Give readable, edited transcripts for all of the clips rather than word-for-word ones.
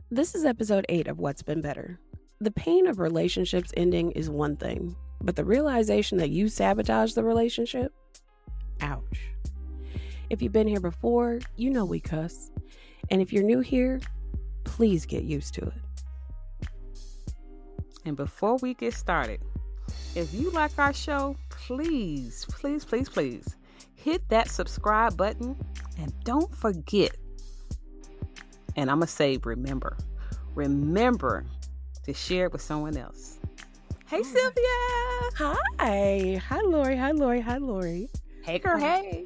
This is episode 8 of What's Been Better. The pain of relationships ending is one thing, but the realization that you sabotaged the relationship? Ouch. If you've been here before, you know we cuss. And if you're new here, please get used to it. And before we get started, if you like our show, please hit that subscribe button and don't forget. And I'm going to say, remember to share it with someone else. Hey, Sylvia. Hi. Hi, Lori. Hey, girl. Hey.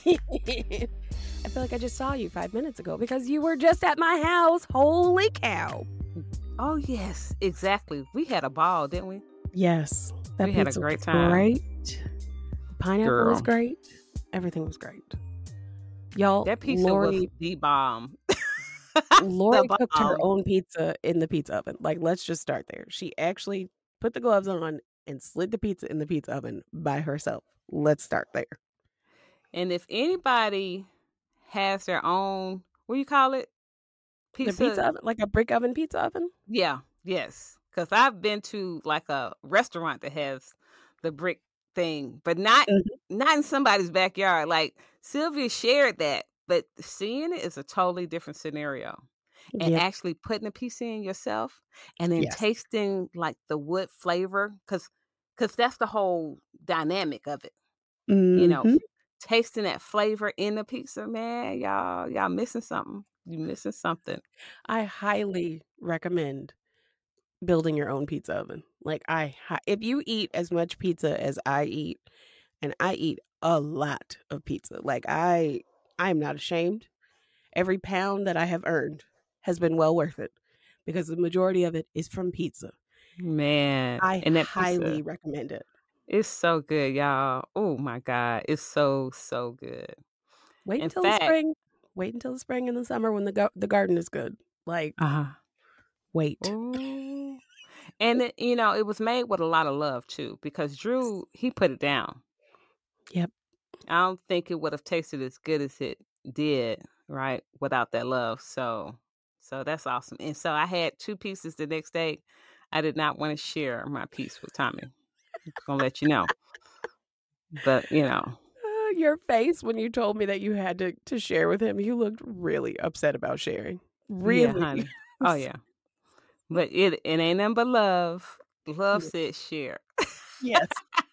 I feel like I just saw you 5 minutes ago because you were just at my house. Holy cow. Oh, yes, exactly. We had a ball, didn't we? Yes. That we had a great time. Great. The pineapple was great. Everything was great. Y'all, that pizza was the bomb. Lori cooked her own pizza in the pizza oven. Like, let's just start there. She actually put the gloves on and slid the pizza in the pizza oven by herself. Let's start there. And if anybody has their own, what do you call it? Pizza oven, like a brick oven pizza oven? Yeah, yes. Because I've been to like a restaurant that has the brick thing, but not in somebody's backyard. Like Sylvia shared that, but seeing it is a totally different scenario. And actually putting a piece in yourself and then tasting like the wood flavor, because that's the whole dynamic of it. You know, tasting that flavor in the pizza, man, y'all missing something. You missing something. I highly recommend building your own pizza oven. Like if you eat as much pizza as I eat, and I eat a lot of pizza, like I'm not ashamed. Every pound that I have earned has been well worth it because the majority of it is from pizza. Man, I highly recommend it. It's so good, y'all. Oh my God. It's so good. Wait until the spring and the summer when the garden is good. Like, wait. Ooh. And it was made with a lot of love too, because Drew, he put it down. Yep. I don't think it would have tasted as good as it did, right, without that love. So that's awesome. And so I had 2 pieces the next day. I did not want to share my piece with Tommy. I'm gonna let you know. But your face when you told me that you had to share with him, you looked really upset about sharing. Really, yeah, honey. Oh yeah. But it ain't nothing but love. Love said share. Yes.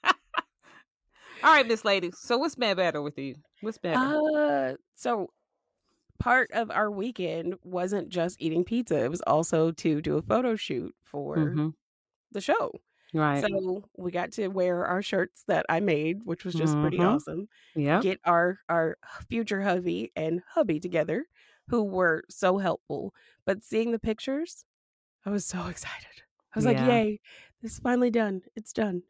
All right, Miss Lady. So what's been better with you? What's better? So part of our weekend wasn't just eating pizza. It was also to do a photo shoot for the show. Right. So we got to wear our shirts that I made, which was just pretty awesome. Yeah. Get our future hubby and hubby together, who were so helpful. But seeing the pictures, I was so excited. I was like, yay, this is finally done. It's done.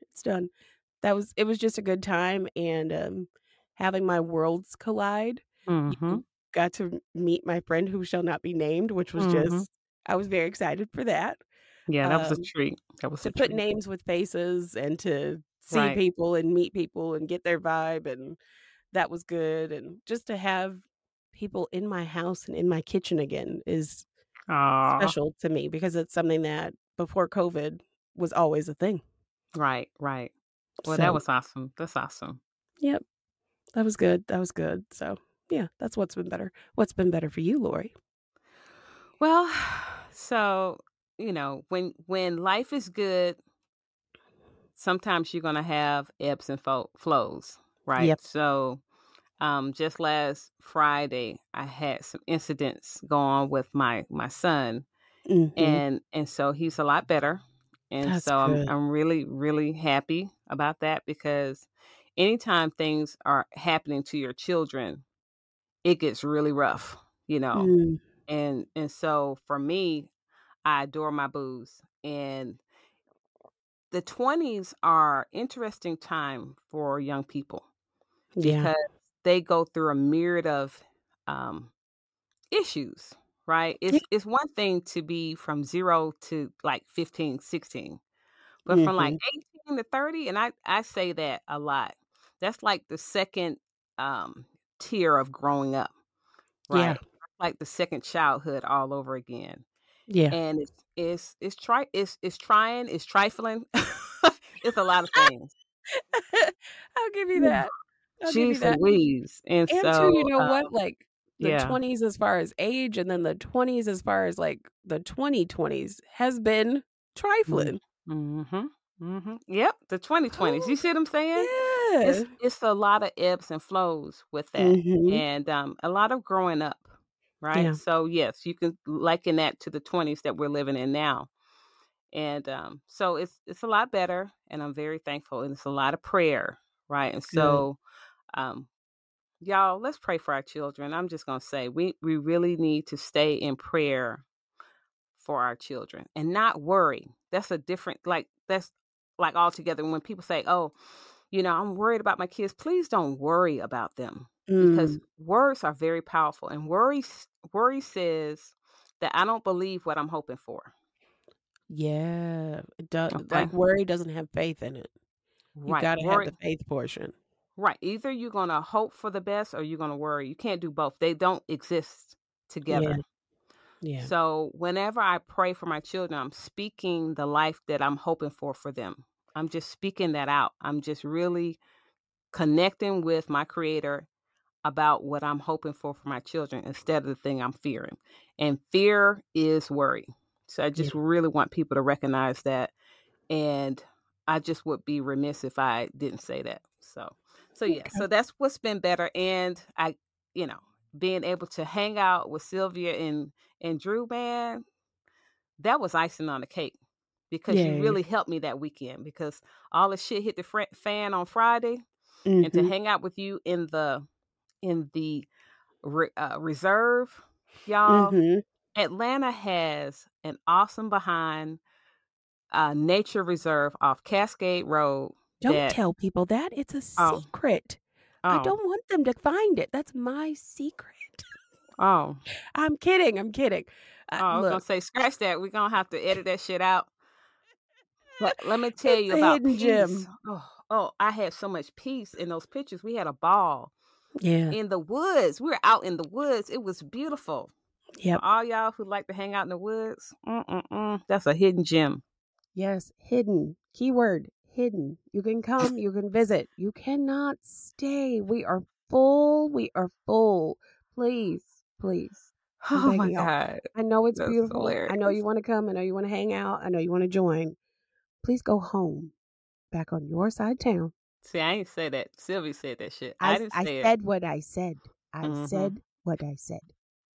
It was just a good time. And having my worlds collide, you got to meet my friend who shall not be named, which was just, I was very excited for that. Yeah, that was a treat. To put names with faces and to see people and meet people and get their vibe. And that was good. And just to have people in my house and in my kitchen again is special to me because it's something that before COVID was always a thing. Right. Well, that was awesome. That's awesome. Yep. That was good. So yeah, that's what's been better. What's been better for you, Lori? Well, so when life is good, sometimes you're gonna have ebbs and flows, right? Yep. So, just last Friday, I had some incidents go on with my son, and so he's a lot better, and That's so good. I'm really, really happy about that because anytime things are happening to your children, it gets really rough, and so for me, I adore my boos, and the 20s are interesting time for young people because they go through a myriad of issues, right? It's one thing to be from 0 to like 15, 16, but from like 18 to 30, and I say that a lot. That's like the second tier of growing up, right? Yeah. Like the second childhood all over again. Yeah. And it's trying, it's trifling. It's a lot of things. I'll give you that. I'll give you Jeez that. Louise. And And too, you so, know what? Like, the yeah. 20s as far as age, and then the 20s as far as, like, the 2020s has been Mm. trifling. Mhm. Mhm. Yep, the 2020s. Oh, You see what I'm saying? yeah. It's a lot of ebbs and flows with that, Mhm. and, a lot of growing up, right? Yeah, So, yes, you can liken that to the 20s that we're living in now, and, so it's a lot better, and I'm very thankful, and it's a lot of prayer, right? And good. so, um, y'all, let's pray for our children. I'm just gonna say, we really need to stay in prayer for our children and not worry. That's a different, like, that's like altogether. When people say, oh, I'm worried about my kids, please don't worry about them, because Mm, words are very powerful, and worry says that I don't believe what I'm hoping for. yeah. It do Okay. like, worry doesn't have faith in it. You Right. gotta have Worry. the faith portion. Right. Either you're going to hope for the best or you're going to worry. You can't do both. They don't exist Yeah, together. yeah, So whenever I pray for my children, I'm speaking the life that I'm hoping for them. I'm just speaking that out. I'm just really connecting with my creator about what I'm hoping for my children instead of the thing I'm fearing. And fear is worry. So I yeah. just really want people to recognize that. And I just would be remiss if I didn't say that. So yeah, Okay. so that's what's been better. And I, you know, being able to hang out with Sylvia and Drew, man, that was icing on the cake, because you Yay. really helped me that weekend, because all the shit hit the fan on Friday, and to Mhm, hang out with you in the reserve, y'all. mhm. Atlanta has an awesome behind nature reserve off Cascade Road Don't that tell people that, it's a oh secret. I oh don't want them to find it, that's my secret. oh I'm kidding, I'm kidding. I was gonna Look, say, scratch that. We're gonna have to edit that shit out. But let me tell it's you a about hidden peace. gem. Oh, I had so much peace in those pictures. We had a ball Yeah, in the woods. We were out in the woods. It was beautiful. For yep. all y'all who like to hang out in the woods, that's a hidden gem. Yes, hidden. Keyword, hidden. You can come, you can visit. You cannot stay. We are full, we are full. Please, please, I'm Oh my begging y'all. God. I know it's That's beautiful. I know you hilarious. wanna come, I know you wanna hang out, I know you wanna join. Please go home, back on your side of town. See, I ain't say that. Sylvie said that shit. I didn't I say it. said what I said. I Mm-hmm. said what I said.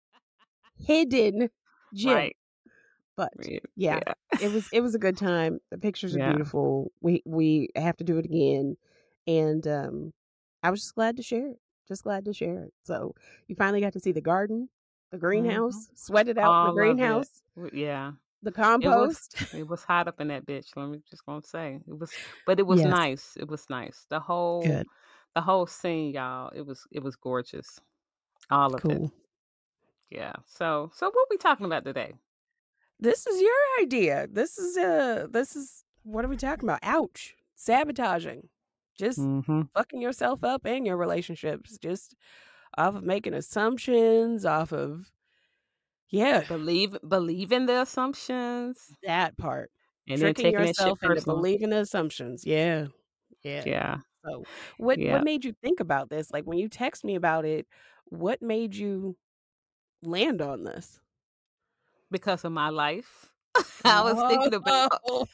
Hidden gem. Right. But Yeah. yeah, Yeah. it was a good time. The pictures are Yeah. beautiful. We have to do it again, and I was just glad to share it. Just glad to share it. So you finally got to see the garden, the Mm-hmm. greenhouse, sweat it out in the All of it. greenhouse, Yeah. the It was compost. it was hot up in that bitch. Let me just gonna say. But it was Yes, nice. It was nice. good, The whole scene, y'all, it was gorgeous. All of it. cool. Yeah. So what we talking about today? This is your idea. This is what are we talking about? Ouch. Sabotaging. Just Mm-hmm. fucking yourself up and your relationships. Just off of making assumptions, off of yeah, Believe in the assumptions that part. and then Tricking taking that shit yourself into personal. believing the assumptions. Yeah. Yeah. Yeah. So, what Yeah. made you think about this? Like, when you text me about it, what made you land on this? Because of my life. I was thinking about Oh.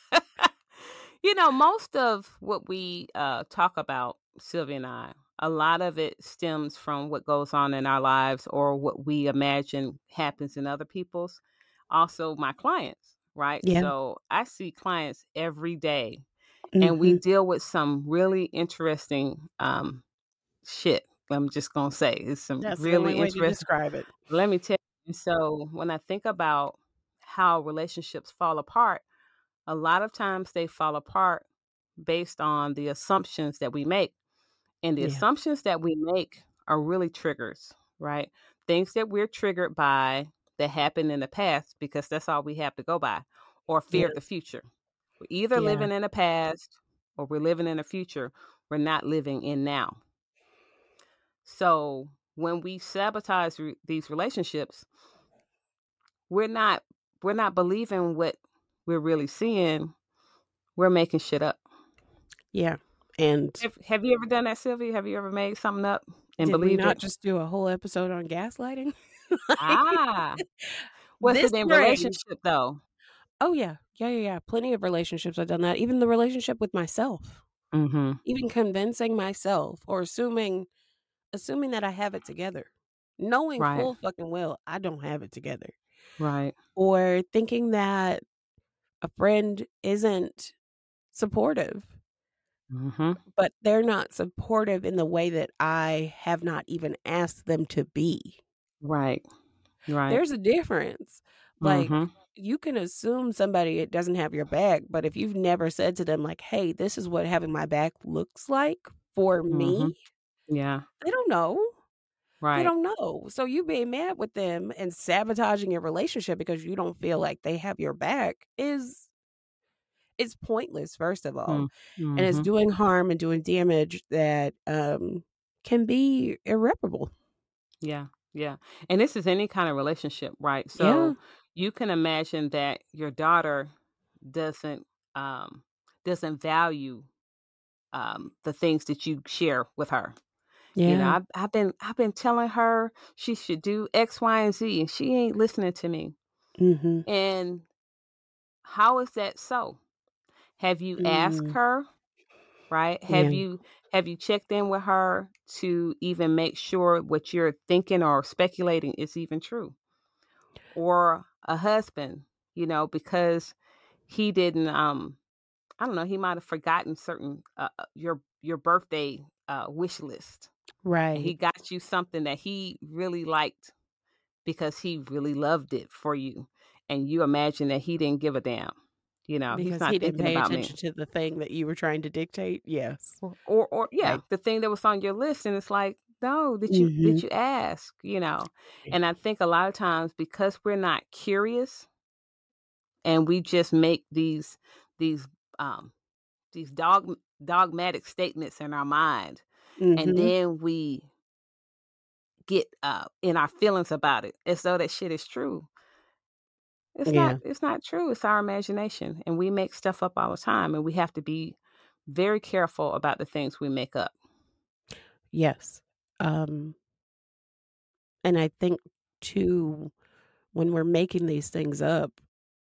most of what we talk about, Sylvia and I, a lot of it stems from what goes on in our lives or what we imagine happens in other people's. Also, my clients, right? Yeah. So I see clients every day, and we Mhm. deal with some really interesting shit. I'm just gonna say it's some That's the only really way to interesting. describe it. Let me tell you. So when I think about how relationships fall apart, a lot of times they fall apart based on the assumptions that we make. And the Yeah. assumptions that we make are really triggers, right? Things that we're triggered by that happened in the past, because that's all we have to go by, or fear Yeah. of the future. We're either Yeah. living in the past or we're living in the future. We're not living in now. So when we sabotage these relationships, we're not we're not believing what we're really seeing. We're making shit up. Yeah. And Have you ever done that, Sylvia? Have you ever made something up and did we believed not it? just do a whole episode on gaslighting? Like, Ah, was this it in brain. relationship though? Oh, yeah. Yeah, yeah, yeah. Plenty of relationships I've done that. Even the relationship with myself. Mhm. Even convincing myself or assuming that I have it together. Knowing Right. full fucking well I don't have it together. Right. Or thinking that a friend isn't supportive, Mhm. but they're not supportive in the way that I have not even asked them to be. Right. Right. There's a difference. Like, Mhm. you can assume somebody doesn't have your back, but if you've never said to them, like, "Hey, this is what having my back looks like for Mhm. me," Yeah. they don't know. They Right. don't know. So you being mad with them and sabotaging your relationship because you don't feel like they have your back is it's pointless, first of all. Mm. And it's Mhm. doing harm and doing damage that can be irreparable. Yeah. Yeah. And this is any kind of relationship, right? Yeah. So you can imagine that your daughter doesn't um doesn't value the things that you share with her. You know, Yeah. I've been telling her she should do X, Y, and Z, and she ain't listening to me. Mhm. And how is that so? Have you asked Mm. her, right? Yeah. Have you checked in with her to even make sure what you're thinking or speculating is even true? Or a husband, because he didn't I don't know, he might have forgotten certain your birthday wish list, and he Right. got you something that he really liked because he really loved it for you, and you imagine that he didn't give a damn. He's Because he not didn't thinking pay about me. attention to the thing that you were trying to dictate. Yes. Or yeah, Right. the thing that was on your list, and it's like, no, did you Mhm. did you ask? And I think a lot of times because we're not curious and we just make these um these dogmatic statements in our mind, and Mhm. then we get in our feelings about it as though that shit is true. It's not Yeah. it's not true. It's our imagination, and we make stuff up all the time, and we have to be very careful about the things we make up. Yes. Um and I think too when we're making these things up,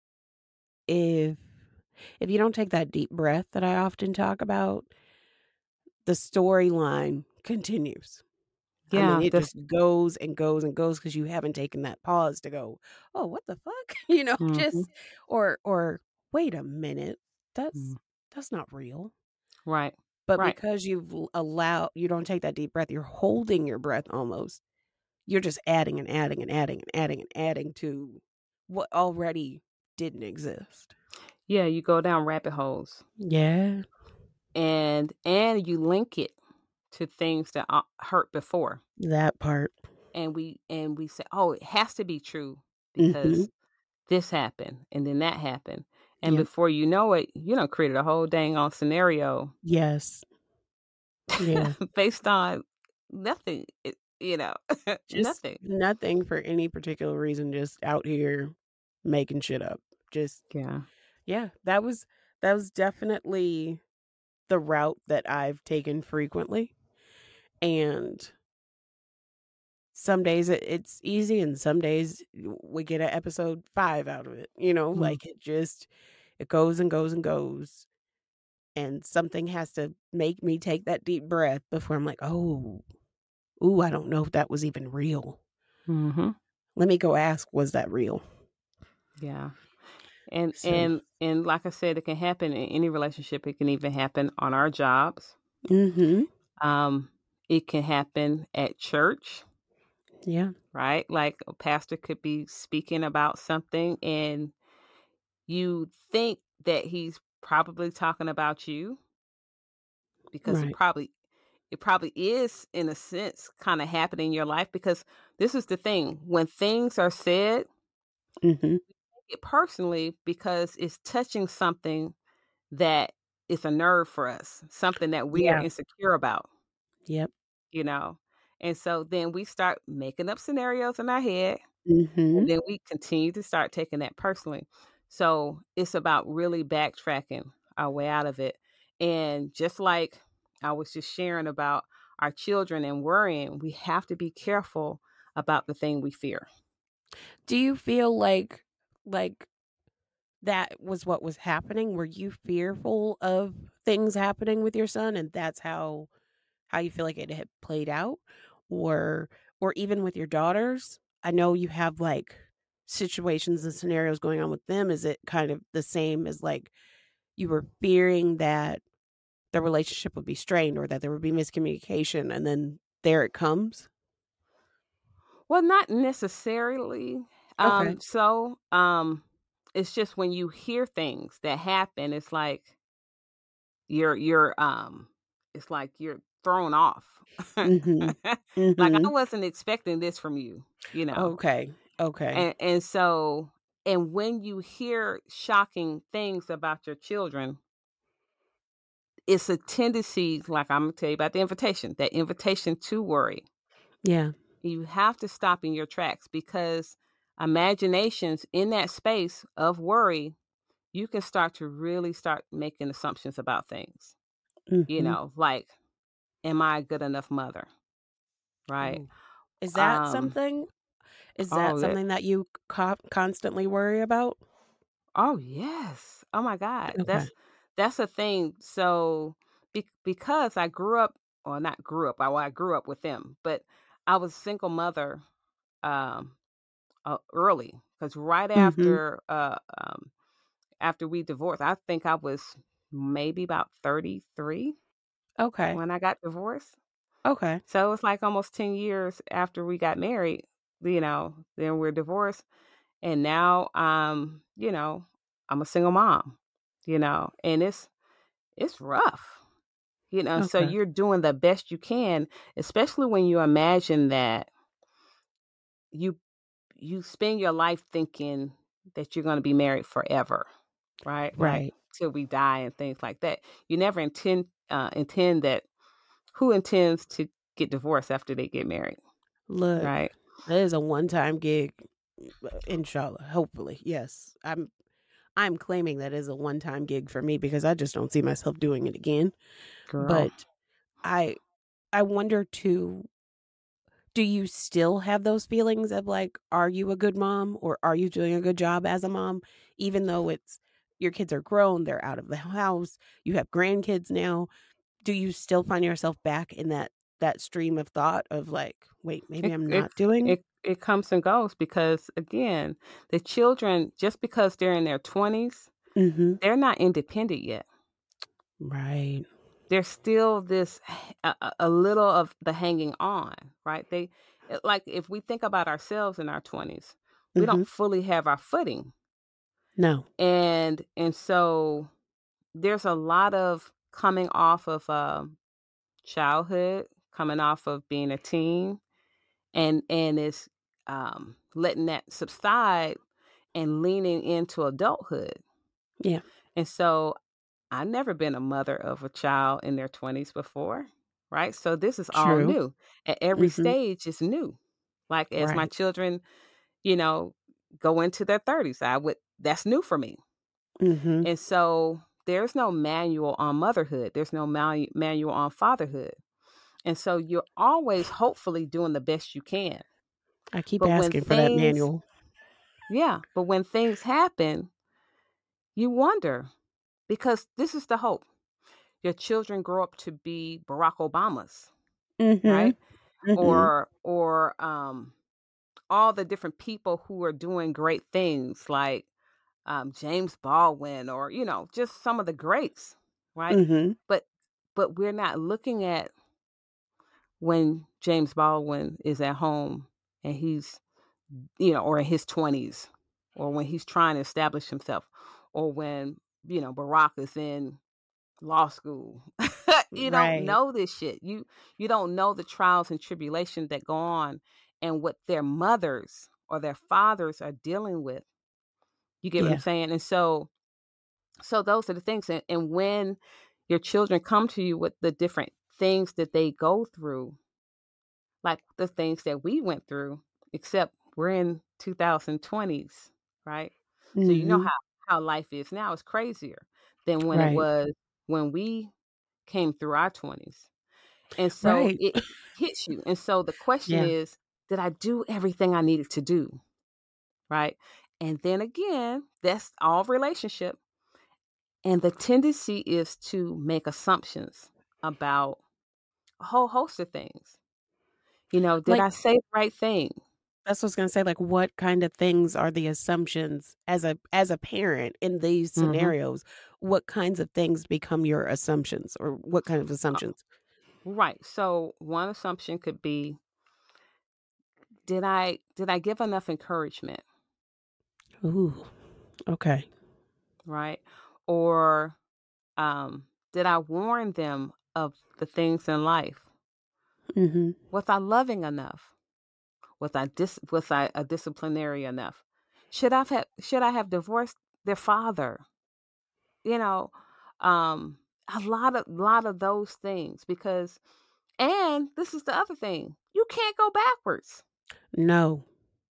if if you don't take that deep breath that I often talk about, the storyline continues. I mean, Yeah, it that's just goes and goes and goes because you haven't taken that pause to go, "Oh, what the fuck?" You know, mhm, just or, "Wait a minute, mm, that's not real." right, But right. because you don't take that deep breath, you're holding your breath almost. You're just adding and adding and adding and adding and adding to what already didn't exist. Yeah, you go down rabbit holes, Yeah, and you link it to things that hurt before, that part. and we say, oh, it has to be true Mhm. because this happened and then that happened, and Yep. before you know it, created a whole dang on scenario Yes. Yeah. based on nothing. Just Nothing. nothing for any particular reason, just out here making shit up. Just Yeah. yeah, that was definitely the route that I've taken frequently, and some days it's easy and some days we get a episode 5 out of it, Mm. like, it goes and goes and goes, and something has to make me take that deep breath before I'm like, "Oh, ooh, I don't know if that was even real. Mhm. Let me go ask, was that real?" Yeah. And So and and like I said, it can happen in any relationship. It can even happen on our jobs. mhm. Um, it can happen at church, Yeah. right? Like a pastor could be speaking about something and you think that he's probably talking about you because it Right. probably it probably is in a sense kind of happening in your life, because this is the thing, when things are said, Mhm. it personally because it's touching something that is a nerve for us, something that we are Yeah. insecure about, Yep. you know? And so then we start making up scenarios in our head. And Mhm. then we continue to start taking that personally. So it's about really backtracking our way out of it. And just like I was just sharing about our children and worrying, we have to be careful about the thing we fear. Do you feel like that was what was happening? Were you fearful of things happening with your son, and that's how you feel like it had played out? Or or even with your daughters? I know you have, like, situations and scenarios going on with them. Is it kind of the same as, like, you were fearing that the relationship would be strained or that there would be miscommunication, and then there it comes? Well, not necessarily. Okay. It's just when you hear things that happen, you're it's like you're thrown off. Mhm. Like I Mhm. wasn't expecting this from you, you know. Okay. Okay. And when you hear shocking things about your children, it's a tendency, like I'm gonna tell you about the invitation, that invitation to worry. Yeah. You have to stop in your tracks because imaginations in that space of worry, you can start to really start making assumptions about things. Mhm. Like, am I a good enough mother? Right? Oh. Is that Um, something is that oh that something that you constantly worry about? oh yes. Oh my God. Okay. That's a thing. So because I grew up, or not grew up, I grew up with them, but I was a single mother um early because right Mhm. after we divorced, I think I was maybe about 33 Okay. when I got divorced. Okay. So it's like almost 10 years after we got married, then we're divorced. And now I'm a single mom, and it's rough. So Okay. you're doing the best you can, especially when you imagine that you you spend your life thinking that you're going to be married forever, right? Like Right. till we die and things like that. You never intend that. Who intends to get divorced after they get married, Look, right? that is a one-time gig, inshallah, hopefully. Yes. I'm claiming that is a one-time gig for me because I just don't see myself doing it again. Girl. But I I wonder too, do you still have those feelings of, like, are you a good mom or are you doing a good job as a mom? Even though it's your kids are grown, they're out of the house, you have grandkids now. Do you still find yourself back in that stream of thought of, like, "Wait, maybe It I'm it not doing." it comes and goes because again, the children, just because they're in their 20s, Mhm. they're not independent yet. Right. There's still this a little of the hanging on, right? Like if we think about ourselves in our 20s, we Mhm. don't fully have our footing. No. And so there's a lot of coming off of childhood, coming off of being a teen, and it's letting that subside and leaning into adulthood. Yeah. And so I've never been a mother of a child in their 20s before, right? So this is all True. new. At every Mhm. stage is new. Like as my Right. children, you know, go into their 30s, that's new for me. Mhm. And so there's no manual on motherhood. There's no manual on fatherhood. And so you're always hopefully doing the best you can. I keep But asking for that manual. but when things happen, you wonder because this is the hope. Your children grow up to be Barack Obamas, right? Mhm. Mhm. Or all the different people who are doing great things like James Baldwin or just some of the greats, right? Mhm. But we're not looking at when James Baldwin is at home and he's or in his 20s, or when he's trying to establish himself, or when Barack is in law school. You don't Right. know this shit. You don't know the trials and tribulations that go on and what their mothers or their fathers are dealing with. You get what I'm Yeah. saying? And so those are the things. And when your children come to you with the different things that they go through, like the things that we went through, except we're in 2020s, right? So you know Mhm. how life is now is crazier than when it Right. was when we came through our 20s. And so Right. it hits you. And so the question Yeah. is, did I do everything I needed to do? Right? And then again, that's all relationship. And the tendency is to make assumptions about a whole host of things. Did Like, I say the right thing? that's what I was gonna say, like, what kind of things are the assumptions as a parent in these Mhm. scenarios? What kinds of things become your assumptions, or what kind of Uh, assumptions? right. So one assumption could be, did I give enough encouragement, Ooh, okay. right? Or did I warn them of the things in life? Mhm. Was I loving enough? Was I a disciplinary enough? Should I have divorced their father? You know, um, a lot of those things because and this is the other thing, you can't go backwards. No.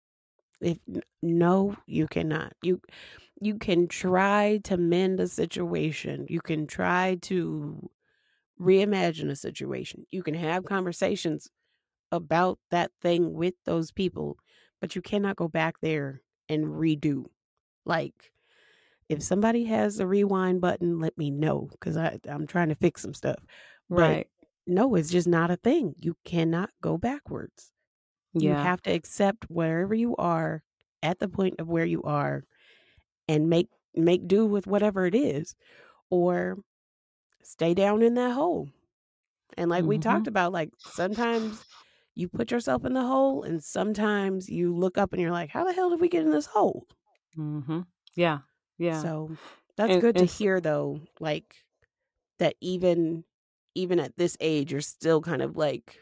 No, you cannot. You can try to mend a situation. You can try to reimagine a situation. You can have conversations about that thing with those people, but you cannot go back there and redo. Like, if somebody has a rewind button, let me know because I'm trying to fix some stuff. But Right. no, it's just not a thing. You cannot go backwards. You Yeah. have to accept wherever you are at the point of where you are and make do with whatever it is, or stay down in that hole. And like we talked Mhm. about, like, sometimes you put yourself in the hole and sometimes you look up and you're like, "How the hell did we get in this hole?" Mhm. Yeah. Yeah. So, that's And good to and s hear though, like, that even at this age, you're still kind of, like,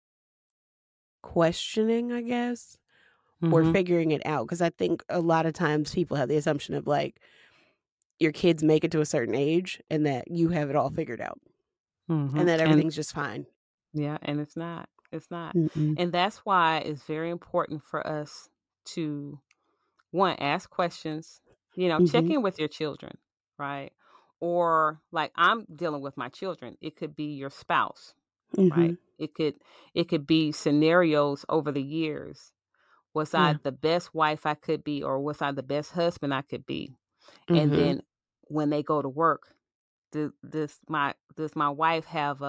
questioning, I guess, or Mhm. figuring it out. Because I think a lot of times people have the assumption of, like, your kids make it to a certain age and that you have it all figured out and Mhm. that And everything's just fine. yeah, and it's not. It's not. Mm-mm. And that's why it's very important for us to one, ask questions, check Mhm. in with your children, right? Or like I'm dealing with my children, it could be your spouse, right? Mhm. It could be scenarios over the years. Was I Yeah. the best wife I could be or was I the best husband I could be? And Mhm. then when they go to work, does my wife have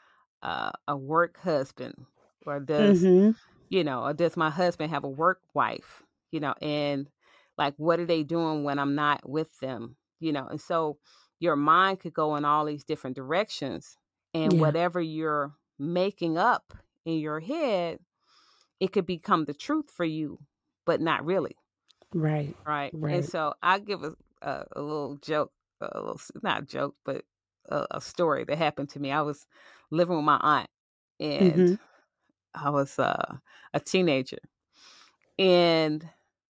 a work husband or Mhm. does my husband have a work wife? And like, what are they doing when I'm not with them? And so your mind could go in all these different directions. And Yeah. whatever you're making up in your head, it could become the truth for you, but not really. Right. Right. And Right. so I give a little joke, not a joke, but a story that happened to me. I was living with my aunt and Mhm. I was a teenager. And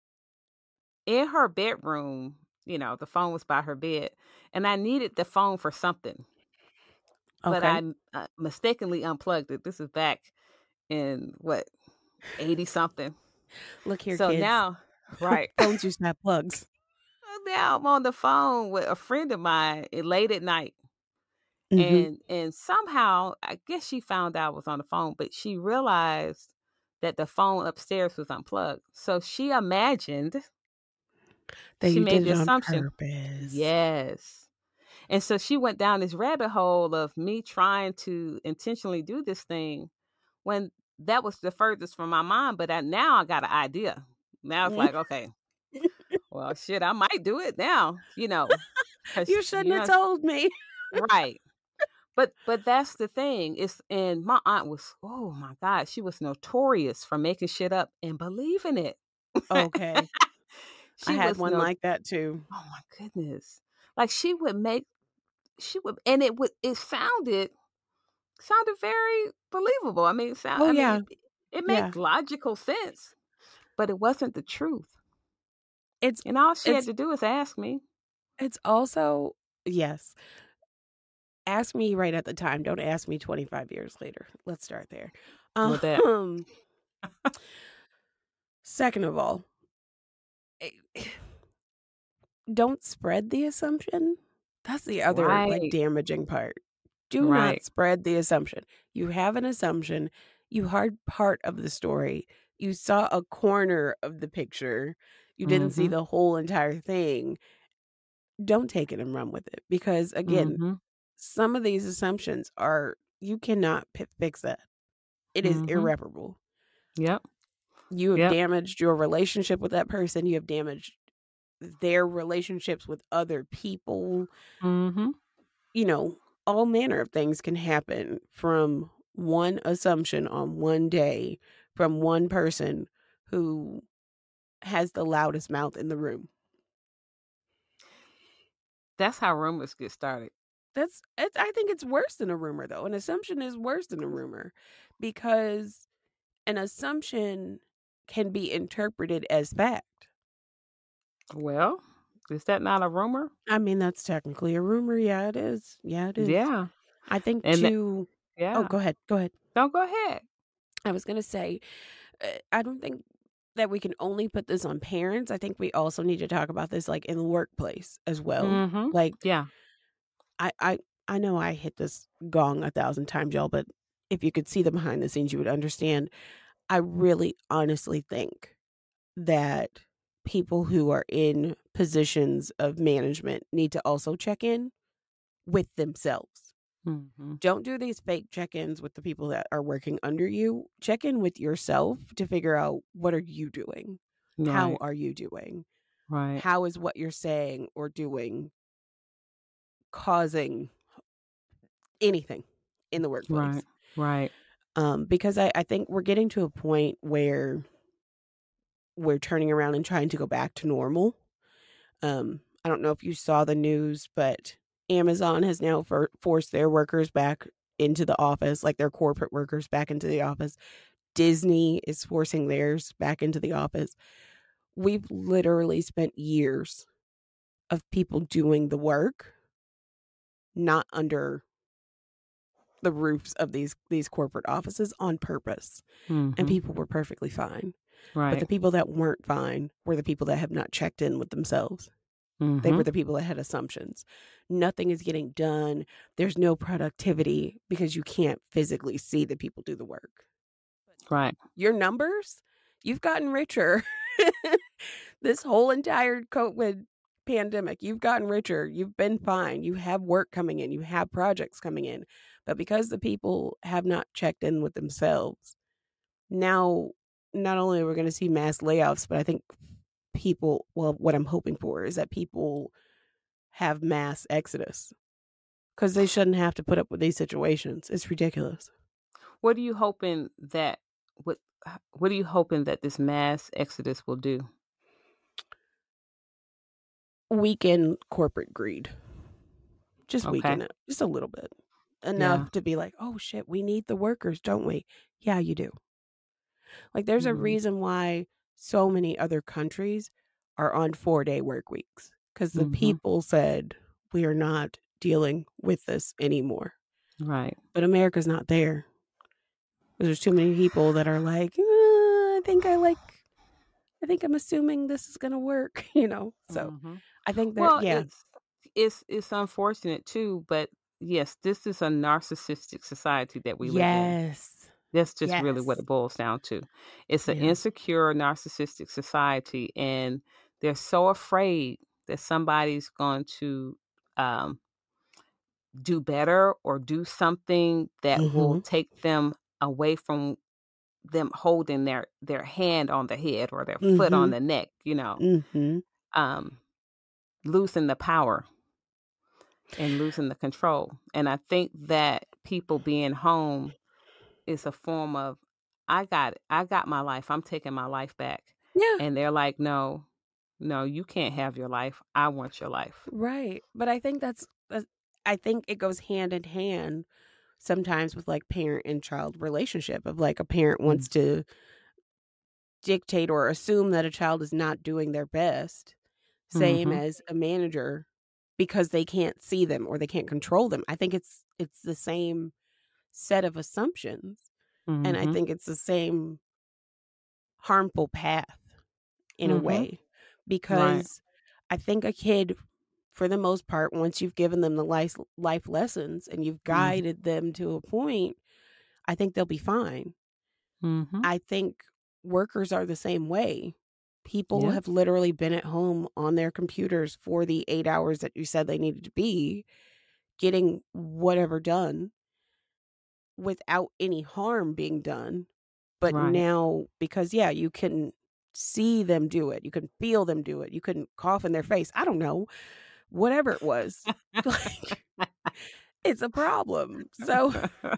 in her bedroom, the phone was by her bed, and I needed the phone for something, but Okay. I mistakenly unplugged it. This is back in what 80 something. Look here, So kids. now, right. Phones used to have plugs. Now I'm on the phone with a friend of mine late at night. Mhm. And somehow, I guess she found out I was on the phone, but she realized that the phone upstairs was unplugged. So That she you made did the it on assumption. purpose. Yes. And so she went down this rabbit hole of me trying to intentionally do this thing when that was the furthest from my mind. But now I got an idea. Now it's Mm. like, okay, well, shit, I might do it now, because, You shouldn't have told me. right. But that's the thing. And my aunt was, oh my God, she was notorious for making shit up and believing it. Okay. I She had was one no like that too. oh my goodness. Like she would and it sounded very believable. I mean, Oh, yeah. it Yeah. made logical sense, but it wasn't the truth. It's And all she had it's to do is ask me. it's also yes. Ask me right at the time, don't ask me 25 years later. Let's start there. With that. Um, second of all, don't spread the assumption. That's the other, like, Right. damaging part. Do not Right. spread the assumption. You have an assumption, you heard part of the story, you saw a corner of the picture, you didn't see Mhm. the whole entire thing. Don't take it and run with it because, again, Mhm. some of these assumptions are you cannot fix that. It is Mhm. irreparable. Yep. You have Yep. damaged your relationship with that person, you have damaged their relationships with other people. Mhm. You know, all manner of things can happen from one assumption on one day from one person who has the loudest mouth in the room. That's how rumors get started. I think it's worse than a rumor, though. An assumption is worse than a rumor because an assumption can be interpreted as fact. Well, is that not a rumor? I mean, that's technically a rumor. Yeah, it is. Yeah, it is. Yeah. I think And that too. Oh, yeah. go ahead. Go ahead. No, go ahead. I was gonna say, I don't think that we can only put this on parents. I think we also need to talk about this, like, in the workplace as well. Mhm. Like, Yeah. I I I know I hit this gong 1,000 times, y'all, but if you could see the behind the scenes, you would understand. I really honestly think that people who are in positions of management need to also check in with themselves. Mhm. Don't do these fake check-ins with the people that are working under you. Check in with yourself to figure out what are you doing? How Right. are you doing? Right. How is what you're saying or doing causing anything in the Right. workplace? Right. Because I think we're getting to a point where we're turning around and trying to go back to normal. I don't know if you saw the news, but Amazon has now forced their workers back into the office, like their corporate workers back into the office. Disney is forcing theirs back into the office. We've literally spent years of people doing the work, not under the roofs of these corporate offices on purpose, and Mhm. people were perfectly fine. But Right. the people that weren't fine were the people that have not checked in with themselves. They were Mhm. the people that had assumptions. Nothing is getting done. There's no productivity because you can't physically see the people do the work. Right. Your numbers, you've gotten richer. This whole entire COVID pandemic, you've gotten richer. You've been fine. You have work coming in. You have projects coming in. But because the people have not checked in with themselves, now not only are we going to see mass layoffs, but I think people, well, what I'm hoping for is that people have mass exodus because they shouldn't have to put up with these situations. It's ridiculous. What are you hoping that what what are you hoping that this mass exodus will do? Weaken corporate greed. Just Okay. weaken it just a little bit. Yeah. Enough to be like, "Oh shit, we need the workers, don't we?" Yeah, you do. Like there's a Mhm. reason why so many other countries are on 4-day work weeks because the Mhm. people said, "We are not dealing with this anymore." Right. But America's not there. There's too many people that are like, I think I'm assuming this is gonna work," you know? So, Mhm. I think that Well, yeah. it's unfortunate too, but yes, this is a narcissistic society that we live in. Yes. That's just really what Yes. it boils down to. It's an Yeah. insecure, narcissistic society, and they're so afraid that somebody's going to um, do better or do something that will Mhm. take them away from them holding their hand on the head or their foot on Mhm. the neck, Mhm. um, losing the power and losing the control. And I think that people being home is a form of I got my life. I'm taking my life back. Yeah. And they're like, "No. No, you can't have your life. I want your life." Right. But I think I think it goes hand in hand sometimes with, like, parent and child relationship of, like, a parent Mm. wants to dictate or assume that a child is not doing their best, same Mhm. as a manager because they can't see them or they can't control them. I think it's the same set of assumptions, and I Mhm. think it's the same harmful path in a Mhm. way Right. because I think a kid, for the most part, once you've given them the life lessons and you've Mhm. guided them to a point, I think they'll be fine. Mhm. I think workers are the same way. People Yep. have literally been at home on their computers for the 8 hours that you said they needed to be, getting whatever done without any harm being done. But Right. now, because, yeah, you can see them do it, you can feel them do it, you couldn't cough in their face, I don't know, whatever it was, like, it's a problem. So,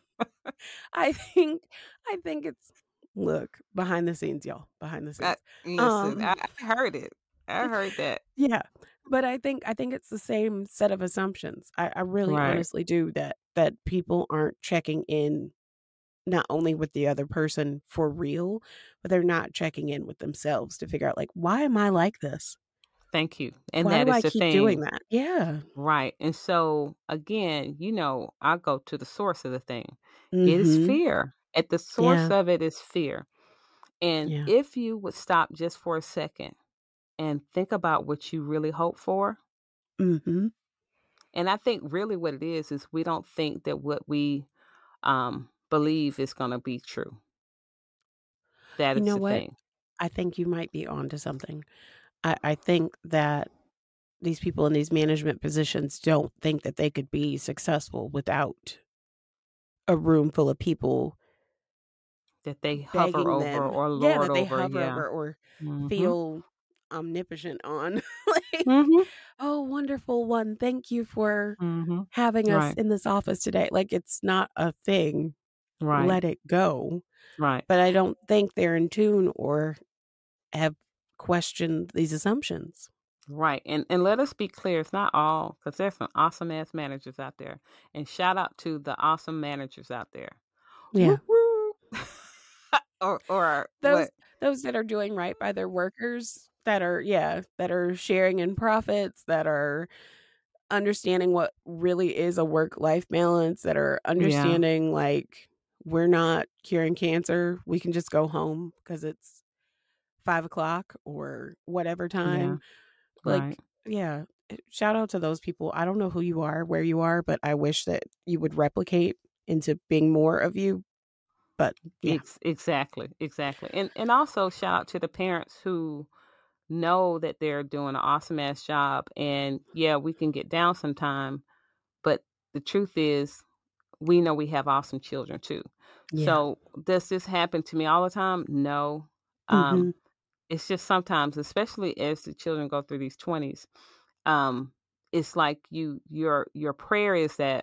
I think it's look, behind the scenes, y'all, behind the I scenes. listen, Um, I heard it. I heard that. yeah, but I think it's the same set of assumptions. I really Right. honestly do that people aren't checking in not only with the other person for real, but they're not checking in with themselves to figure out, like, "Why am I like this? Thank you. And Why that do is I the keep doing thing. that?" Yeah. Right. And so again, I go to the source of the thing. It is Mhm. fear. At the source Yeah. of it is fear. And Yeah. if you would stop just for a second and think about what you really hope for, Mhm. and I think really what it is we don't think that what we believe is going to be true. That You is know the what? thing. I think you might be onto something. I think that these people in these management positions don't think that they could be successful without a room full of people That they hover begging over them, or yeah, lord that they over. hover Yeah. over or Mhm. feel omnipotent on. Like, Mhm. "Oh, wonderful one, thank you for Mhm. having us Right. in this office today." Like, it's not a thing. Right. Let it go. Right. But I don't think they're in tune or have questioned these assumptions. Right. And let us be clear, it's not all because there's some awesome ass managers out there. And shout out to the awesome managers out there. Yeah. Whoop whoop. Or Those what? those that are doing right by their workers, that are yeah, that are sharing in profits, that are understanding what really is a work-life balance, that are Yeah. understanding, like, we're not curing cancer, we can just go home because it's 5 o'clock or whatever Yeah. time. Right. Like, yeah, shout out to those people. I don't know who you are, where you are, but I wish that you would replicate into being more of you, but yeah. Exactly. Exactly. And also shout out to the parents who know that they're doing an awesome ass job. And yeah, we can get down sometime, but the truth is we know we have awesome children too. Yeah. So does this happen to me all the time? No. Um, Mhm. it's just sometimes, especially as the children go through these 20s, um, it's like your prayer is that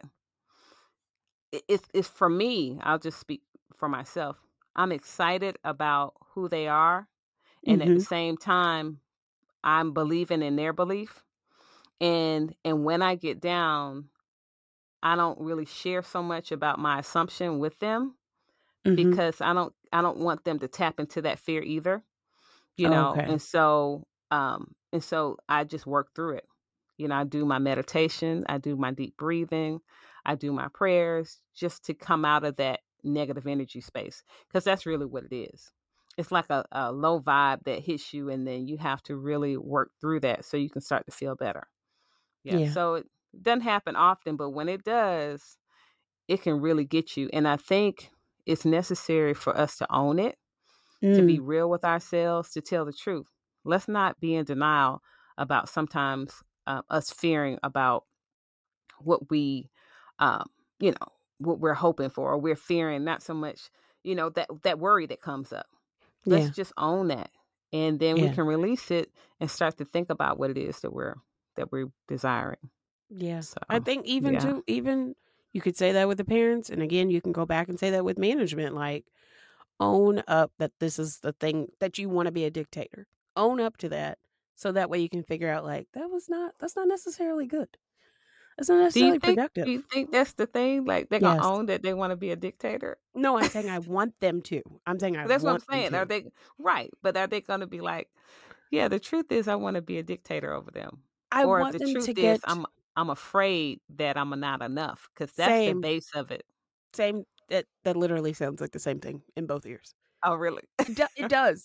it's for me. I'll just speak for myself. I'm excited about who they are, and at the Mhm. same time, I'm believing in their belief. And when I get down, I don't really share so much about my assumption with them Mhm. because I don't want them to tap into that fear either, Okay. and so I just work through it. I do my meditation, I do my deep breathing, I do my prayers just to come out of that negative energy space because that's really what it is. It's like a low vibe that hits you, and then you have to really work through that so you can start to feel better. Yeah, Yeah. so it doesn't happen often, but when it does, it can really get you. And I think it's necessary for us to own it, to be Mm. real with ourselves, to tell the truth. Let's not be in denial about sometimes us fearing about what we, um, what we're hoping for, or we're fearing not so much, that worry that comes up. Let's Yeah. just own that, and then we Yeah. can release it and start to think about what it is that we're desiring. Yeah. So, I think even yeah, too even you could say that with the parents, and again, you can go back and say that with management, like, own up that this is the thing that you wanna be a dictator. Own up to that, so that way you can figure out, like, that's not necessarily good. That's not Do you necessarily think do you productive. think that's the thing? Like, they're gonna Yes. own that they wanna be a dictator? No, I'm saying I want them to. I'm saying I That's what I'm want them saying. Are to. they right, but are they gonna be like, "Yeah, the truth is I wanna be a dictator over them." I Or if want the them truth to is get I'm afraid that I'm not enough, because that's the same base of it. same that literally sounds like the same thing in both ears. Oh, really? It does.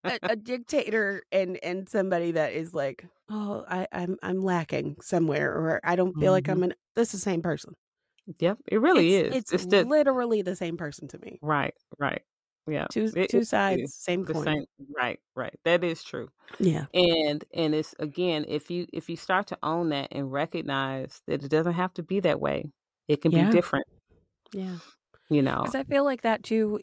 a dictator and somebody that is like, "Oh, I'm lacking somewhere," or "I don't feel like Mhm. that's the same person." Yep, it really is. It's It's just literally the same person to me. right, right. Yeah, Two it sides, is same the coin. same. Right, right. That is true. Yeah. And it's again, if you start to own that and recognize that it doesn't have to be that way, it can be Yeah. different. Yeah. You Because know. I feel like that too,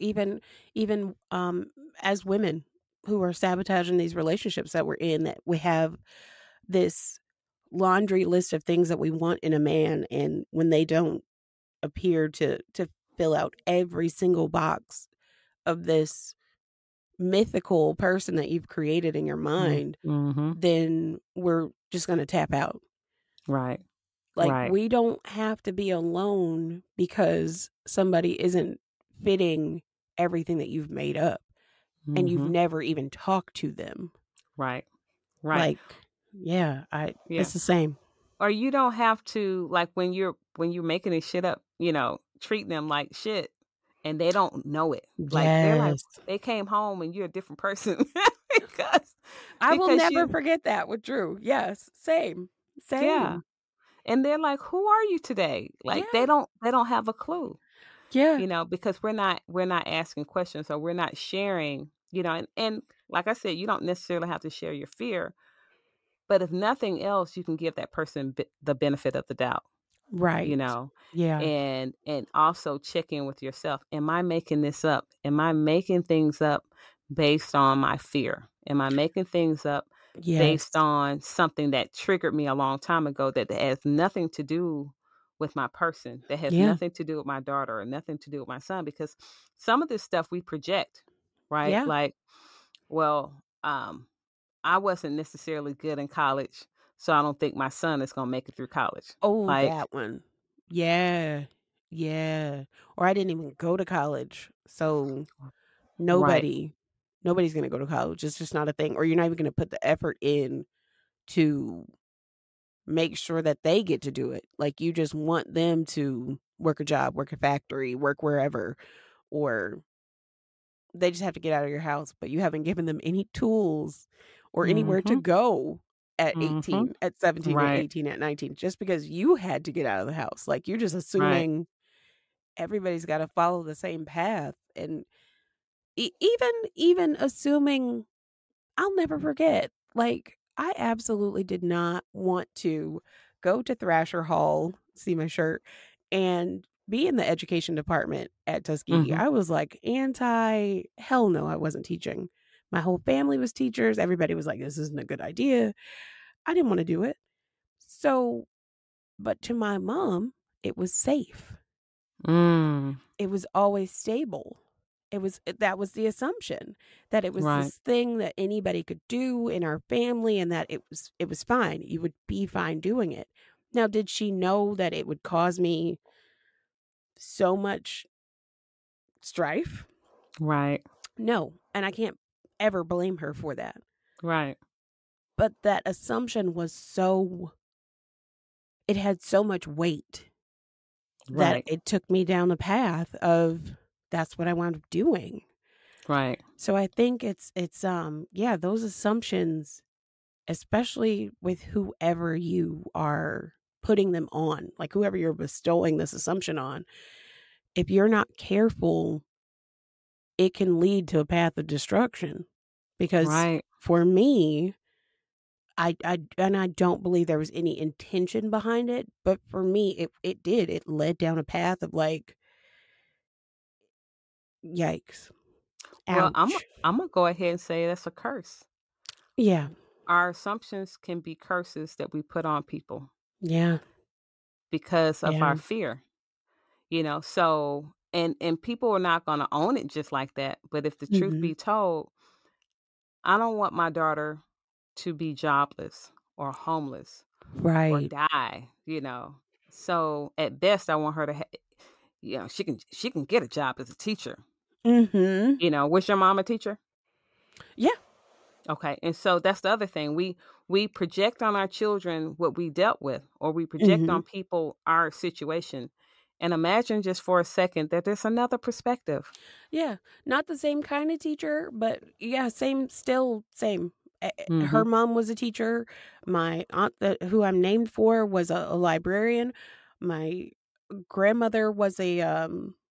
even as women who are sabotaging these relationships that we're in, that we have this laundry list of things that we want in a man, and when they don't appear to fill out every single box of this mythical person that you've created in your mind, Mm-hmm. then we're just gonna tap out. Right, Like, right. we don't have to be alone because somebody isn't fitting everything that you've made up, and you've Mm-hmm. never even talked to them. Right, right. Like, yeah, I Yeah. it's the same. Or you don't have to like when you're making this shit up, treat them like shit and they don't know it. Like they're like Yes. they came home and you're a different person because I will because never you forget that with Drew. Yes, same. yeah. Same. And they're like, "Who are you today?" Like Yeah. they don't have a clue, Yeah. because we're not asking questions or we're not sharing, and like I said, you don't necessarily have to share your fear, but if nothing else, you can give that person the benefit of the doubt. you Right. know Yeah. and also check in with yourself. Am I making this up? Am I making things up based on my fear? Am I making things up based Yes. on something that triggered me a long time ago that has nothing to do with my person, that has Yeah. nothing to do with my daughter or nothing to do with my son? Because some of this stuff we project, right? Yeah. Like, well, I wasn't necessarily good in college, so I don't think my son is going to make it through college. Oh, Like, that one. Yeah. Yeah. Or I didn't even go to college. So right. nobody nobody's gonna go to college. It's just not a thing. Or you're not even gonna put the effort in to make sure that they get to do it. Like, you just want them to work a job, work a factory, work wherever, or they just have to get out of your house, but you haven't given them any tools or anywhere to Mhm. go at Mhm. 18, at 17, at Right. 18, at 19, just because you had to get out of the house. Like, you're just Right. assuming everybody's gotta follow the same path, and even assuming I'll never forget, like, I absolutely did not want to go to Thrasher Hall, see my shirt, and be in the education department at Tuskegee. Mhm. I was, like, hell no, I wasn't teaching. My whole family was teachers, everybody was like, "This isn't a good idea." I didn't wanna do it. So but to my mom, it was safe. Mm. It was always stable. That was the assumption, that it was Right. this thing that anybody could do in our family, and that it was fine. You would be fine doing it. Now, did she know that it would cause me so much strife? Right. No, and I can't ever blame her for that. Right. But that assumption it had so much weight that Right. it took me down a path of that's what I wound up doing. Right. So I think yeah, those assumptions, especially with whoever you are putting them on, like whoever you're bestowing this assumption on, if you're not careful, it can lead to a path of destruction. Because Right. for me, I don't believe there was any intention behind it, but for me, it did. It led down a path of like, yikes, Well, ouch. I'm gonna go ahead and say that's a curse. Yeah, Our assumptions can be curses that we put on people yeah, because of yeah. our fear. So and people are not gonna own it just like that. But if the truth Mhm. be told, I don't want my daughter to be jobless or homeless or Right. die. So at best, I want her to, she can get a job as a teacher. Mhm. Was your mom a teacher? Yeah. Okay, and so that's the other thing. We project on our children what we dealt with, or we project Mhm. on people our situation, And imagine just for a second that there's another perspective. Yeah. Not the same kind of teacher, but yeah, same. Mm-hmm. Her mom was a teacher. My aunt, who I'm named for, was a librarian. My grandmother was a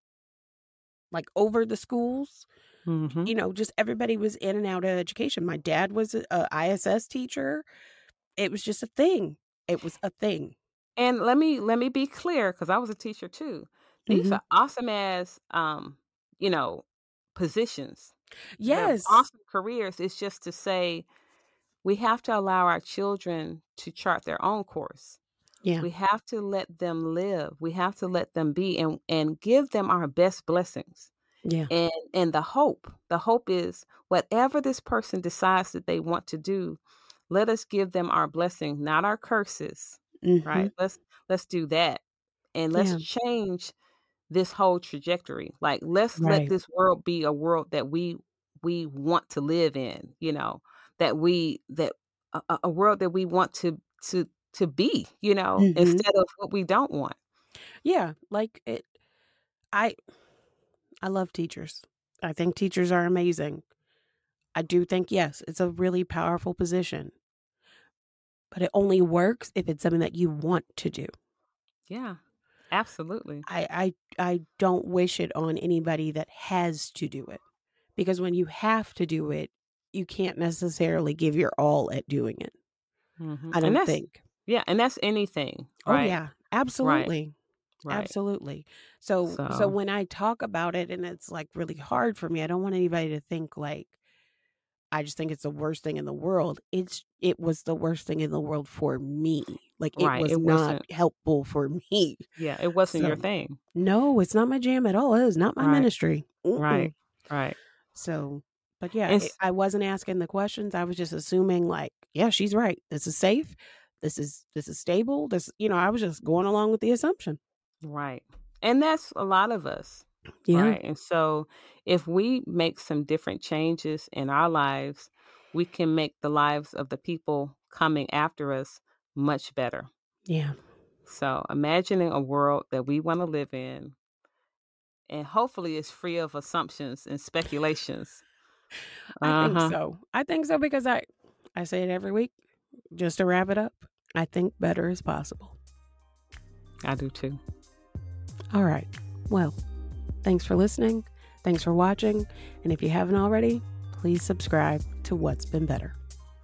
like over the schools. Mm-hmm. You know, just everybody was in and out of education. My dad was a ISS teacher. It was just a thing. It was a thing. And let me be clear, because I was a teacher too. These Mhm. are awesome as you know, positions. They're Yes. awesome careers. It's just to say we have to allow our children to chart their own course. Yeah. We have to let them live. We have to let them be, and give them our best blessings. Yeah. And the hope. The hope is whatever this person decides that they want to do, let us give them our blessing, not our curses. Right? Mhm. Let's do that. And let's Yeah. change this whole trajectory. Like, let's let Right. this world be a world that we want to live in, that a world that we want to be, Mhm. instead of what we don't want. Yeah, like it I I love teachers. I think teachers are amazing. I do think, yes, it's a really powerful position, but it only works if it's something that you want to do. Yeah. Absolutely. I don't wish it on anybody that has to do it, because when you have to do it, you can't necessarily give your all at doing it. Mhm. I And don't think. and that's anything, Oh, right? yeah, Right. absolutely. Right. Absolutely. So So, when I talk about it and it's, like, really hard for me, I don't want anybody to think, like, I just think it's the worst thing in the world. It was the worst thing in the world for me. Like, it right. was It not wasn't helpful for me. Yeah, it wasn't your So, thing. no, it's not my jam at all. It is not my Right. ministry. Right. Mm-mm. Right. So, but yeah, And I wasn't asking the questions. I was just assuming, like, yeah, she's right. This is safe. This is stable. I was just going along with the assumption. Right. And that's a lot of us, Yeah. right? And so if we make some different changes in our lives, we can make the lives of the people coming after us much better. Yeah. So imagining a world that we want to live in, and hopefully it's free of assumptions and speculations. I think Uh-huh. so. I think so because I say it every week. Just to wrap it up, I think better is possible. I do too. All right. Well, thanks for listening. Thanks for watching. And if you haven't already, please subscribe to What's Been Better.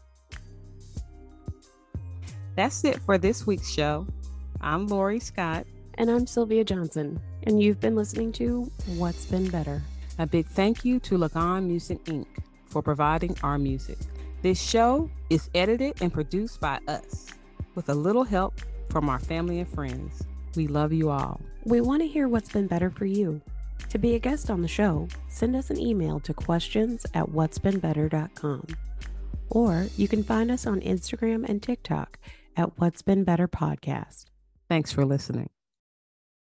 That's it for this week's show. I'm Lori Scott. And I'm Sylvia Johnson. And you've been listening to What's Been Better. A big thank you to Lagon Music Inc. for providing our music. This show is edited and produced by us, with a little help from our family and friends. We love you all. We want to hear what's been better for you. To be a guest on the show, send us an email to questions@whatsbeenbetter.com. Or you can find us on Instagram and TikTok at What's Been Better Podcast. Thanks for listening.